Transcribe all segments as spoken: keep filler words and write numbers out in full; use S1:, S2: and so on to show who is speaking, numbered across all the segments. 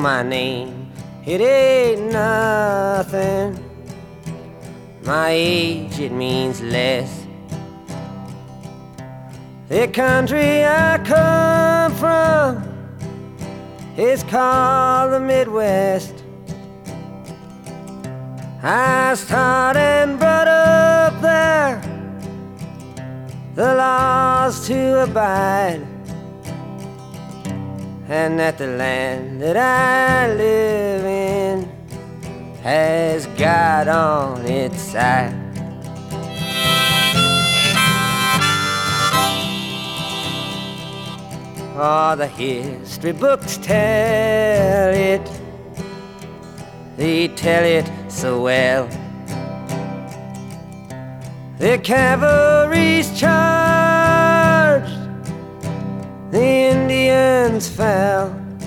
S1: my name, it ain't nothing. My age, it means less. The country I come from is called the Midwest. I was taught and brought up there, the laws to abide, and that the land that I live in has God on its side. Oh, the history books tell it, they tell it so well. The cavalry's charged, the Indians fell.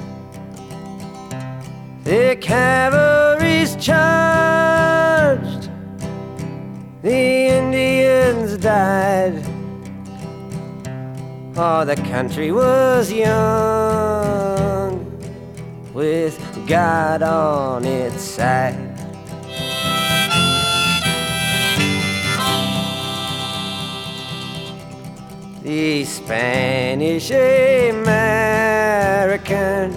S1: The cavalry's charged, the Indians died. Oh, the country was young, with God on its side. The Spanish American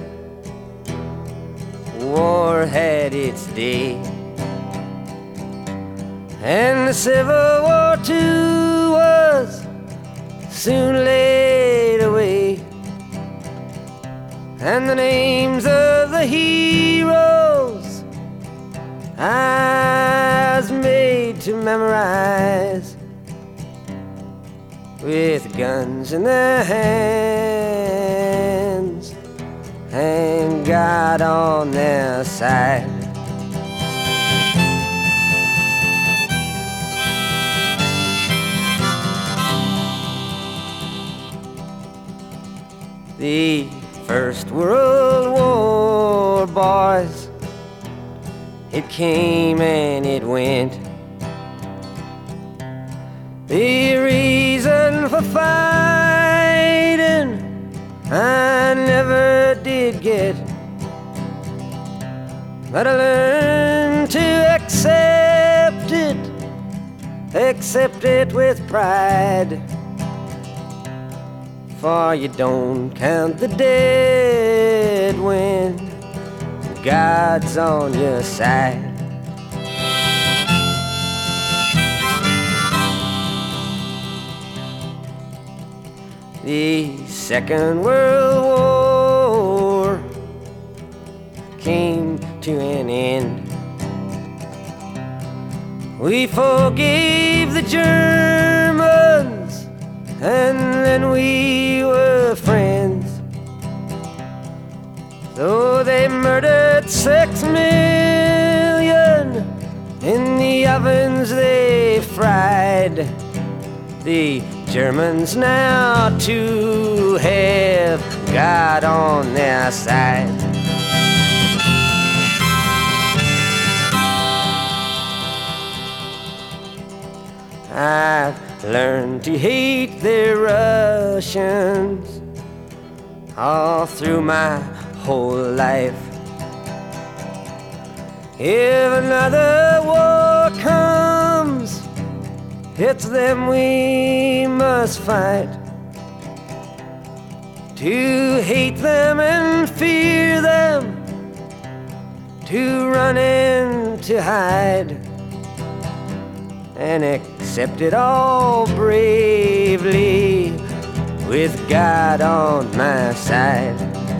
S1: War had its day, and the Civil War too was soon laid away, and the names of the heroes I was made to memorize, with guns in their hands and God on their side. The First World War, boys, it came and it went. The reason for fighting I never did get, but I learned to accept it, accept it with pride. For you don't count the dead when God's on your side. The Second World War came to an end. We forgave the Germans, and then we were friends. Though they murdered six million in the ovens they fried, the Germans now too have God on their side. I've learned to hate the Russians all through my whole life. If another war comes, it's them we must fight. To hate them and fear them, to run and to hide, and accept it all bravely with God on my side.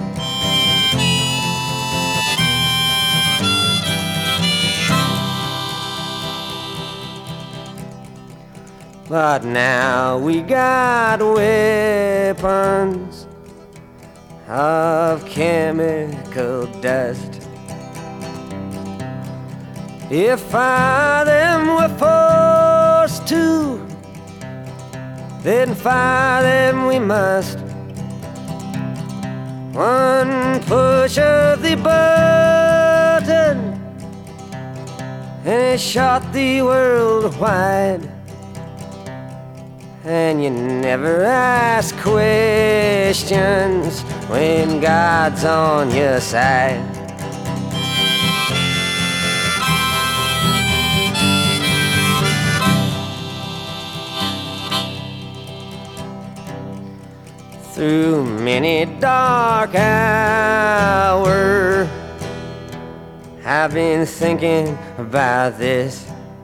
S1: But now we got weapons of chemical dust. If fire them were forced to, then fire them we must. One push of the button and it shot the world wide. And you never ask questions when God's on your side. through many dark hours. I've been thinking about this,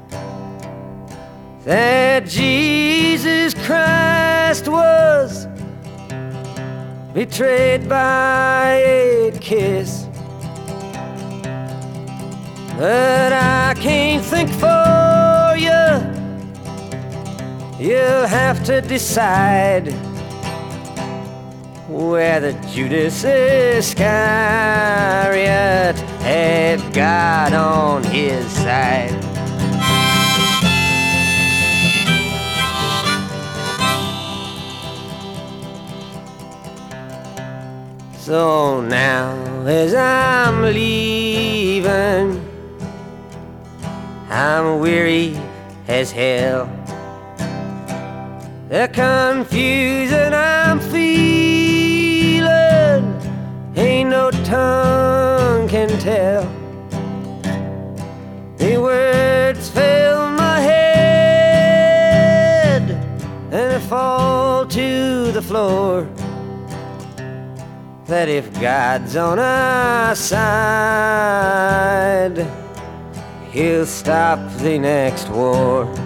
S1: that Jesus Christ was betrayed by a kiss. But I can't think for you. You'll have to decide whether Judas Iscariot had God on his side. So now as I'm leaving, I'm weary as hell. The confusion I'm feeling, ain't no tongue can tell. The words fill my head and I fall to the floor, that if God's on our side, He'll stop the next war.